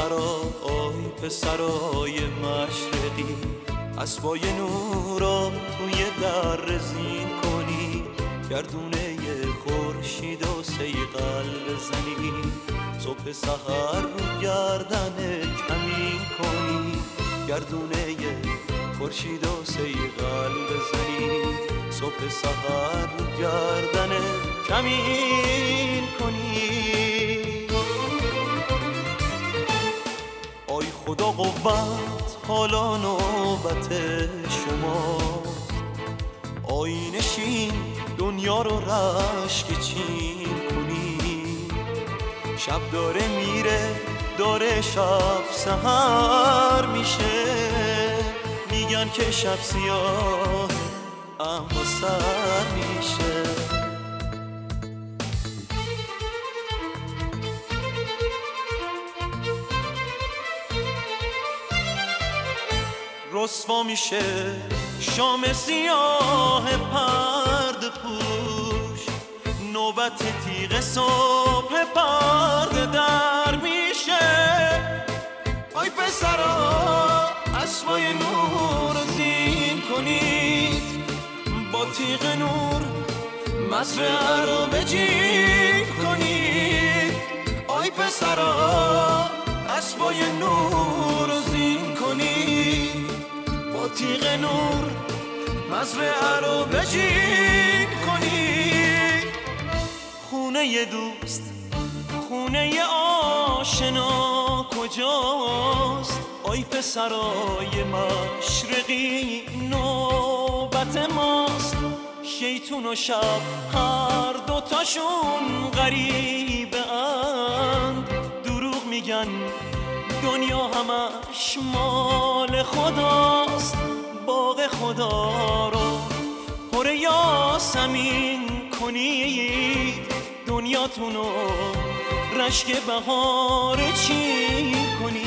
پسرا آی پسرای مشرقی، اسبای نورا توی در زین کنی، گردونه خورشید و سیقل بزنی، صبح سحر رو گردن کمین کنی، گردونه خورشید و سیقل بزنی، صبح سحر رو گردن کمین کنی. آی خدا قوت حالا نوبت شماست، آینشین دنیا رو رشک چین کنی، شب داره میره داره شب سحر میشه، میگن که شب سیاه اما سر میشه. رسوا میشه شام سیاه پرده پوش، نوبت تیغ صبح پرده در میشه. آی پسرا اسبای نور زین کنید، با تیغ نور مزرعه رو بجین کنید. آی پسرا اسبای نور زین کنید، با تیغ نور مزرعه رو بجین کنید. خونه ی دوست خونه ی آشنا کجاست؟ آی پسرای مشرقی نوبت ماست، شیطون و شب هر دوتاشون غریبه اند، دروغ میگن دنیا همش مال خداست، باغ خدا رو پر یاسمین کنید، دنیاتونو رشک بهار چین کنید.